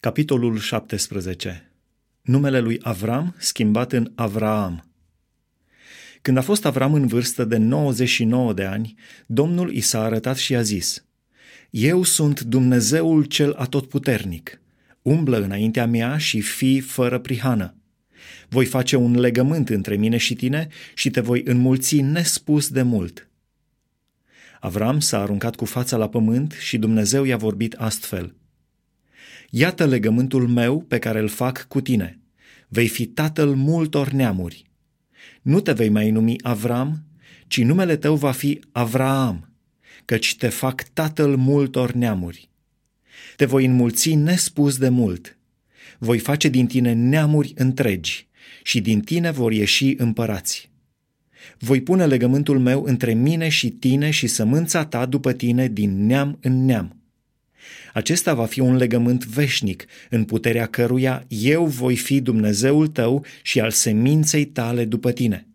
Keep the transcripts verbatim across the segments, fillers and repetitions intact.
Capitolul șaptesprezece. Numele lui Avram schimbat în Avraam. Când a fost Avram în vârstă de nouăzeci și nouă de ani, Domnul i s-a arătat și a zis: Eu sunt Dumnezeul cel atotputernic. Umblă înaintea mea și fii fără prihană. Voi face un legământ între mine și tine și te voi înmulți nespus de mult. Avram s-a aruncat cu fața la pământ și Dumnezeu i-a vorbit astfel: Iată legământul meu pe care îl fac cu tine. Vei fi tatăl multor neamuri. Nu te vei mai numi Avram, ci numele tău va fi Avraam, căci te fac tatăl multor neamuri. Te voi înmulți nespus de mult. Voi face din tine neamuri întregi și din tine vor ieși împărați. Voi pune legământul meu între mine și tine și sămânța ta după tine din neam în neam. Acesta va fi un legământ veșnic, în puterea căruia eu voi fi Dumnezeul tău și al seminței tale după tine.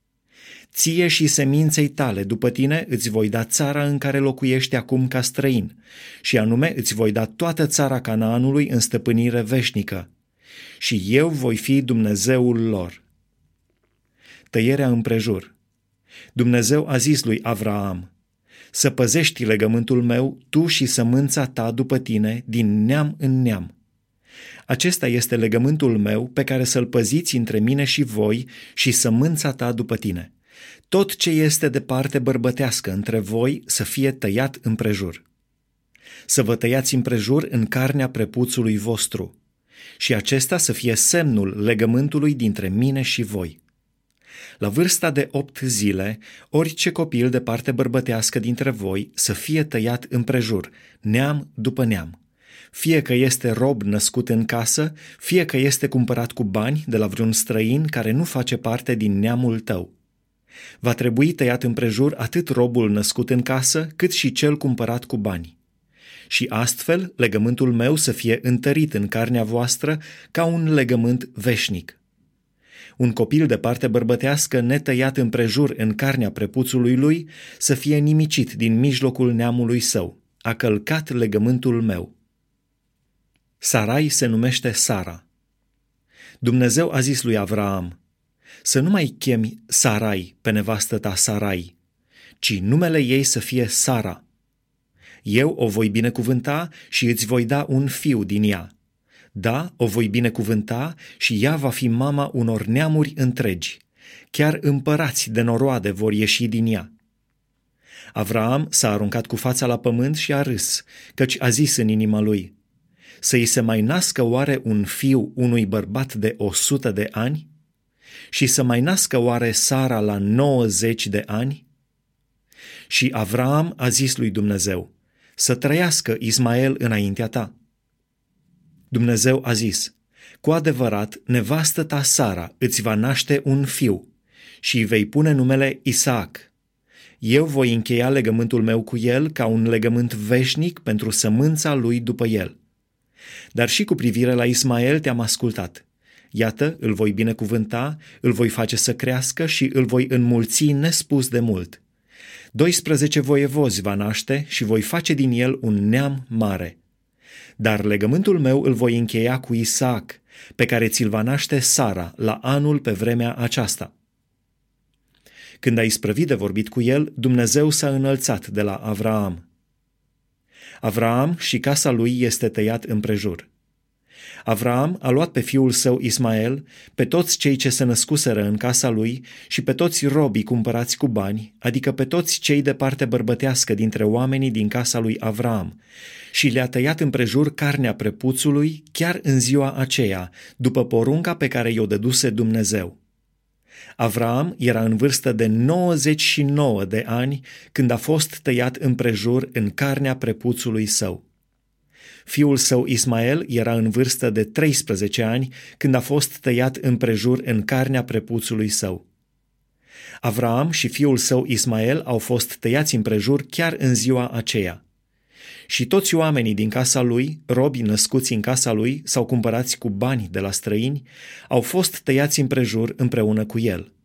Ție și seminței tale după tine îți voi da țara în care locuiești acum ca străin, și anume îți voi da toată țara Canaanului în stăpânire veșnică, și eu voi fi Dumnezeul lor. Tăierea împrejur. Dumnezeu a zis lui Avraam: Să păzești legământul meu, tu și sămânța ta după tine, din neam în neam. Acesta este legământul meu pe care să-l păziți între mine și voi și sămânța ta după tine. Tot ce este de parte bărbătească între voi să fie tăiat împrejur. Să vă tăiați împrejur în carnea prepuțului vostru, și acesta să fie semnul legământului dintre mine și voi. La vârsta de opt zile, orice copil de parte bărbătească dintre voi să fie tăiat împrejur, neam după neam. Fie că este rob născut în casă, fie că este cumpărat cu bani de la vreun străin care nu face parte din neamul tău. Va trebui tăiat împrejur atât robul născut în casă, cât și cel cumpărat cu bani. Și astfel legământul meu să fie întărit în carnea voastră ca un legământ veșnic. Un copil de parte bărbătească netăiat împrejur în carnea prepuțului lui să fie nimicit din mijlocul neamului său. A călcat legământul meu. Sarai se numește Sara. Dumnezeu a zis lui Avraam: Să nu mai chemi Sarai pe nevastă ta Sarai, ci numele ei să fie Sara. Eu o voi binecuvânta și îți voi da un fiu din ea. Da, o voi binecuvânta și ea va fi mama unor neamuri întregi. Chiar împărați de noroade vor ieși din ea. Avraam s-a aruncat cu fața la pământ și a râs, căci a zis în inima lui: Să-i se mai nască oare un fiu unui bărbat de o sută de ani? Și să mai nască oare Sara la nouăzeci de ani? Și Avraam a zis lui Dumnezeu: Să trăiască Ismael înaintea ta. Dumnezeu a zis: Cu adevărat, nevastă ta Sara îți va naște un fiu și îi vei pune numele Isaac. Eu voi încheia legământul meu cu el ca un legământ veșnic pentru sămânța lui după el. Dar și cu privire la Ismael te-am ascultat. Iată, îl voi binecuvânta, îl voi face să crească și îl voi înmulți nespus de mult. Doisprezece voievozi va naște și voi face din el un neam mare. Dar legământul meu îl voi încheia cu Isaac, pe care ți-l va naște Sara la anul pe vremea aceasta. Când a isprăvit de vorbit cu el, Dumnezeu s-a înălțat de la Avraam. Avraam și casa lui este tăiat împrejur. Avraam a luat pe fiul său Ismael, pe toți cei ce se născuseră în casa lui și pe toți robii cumpărați cu bani, adică pe toți cei de parte bărbătească dintre oamenii din casa lui Avraam, și le-a tăiat împrejur carnea prepuțului chiar în ziua aceea, după porunca pe care i-o dăduse Dumnezeu. Avraam era în vârstă de nouăzeci și nouă de ani când a fost tăiat împrejur în carnea prepuțului său. Fiul său Ismael era în vârstă de treisprezece ani când a fost tăiat împrejur în carnea prepuțului său. Avraam și fiul său Ismael au fost tăiați împrejur chiar în ziua aceea. Și toți oamenii din casa lui, robii născuți în casa lui sau cumpărați cu bani de la străini, au fost tăiați împrejur împreună cu el.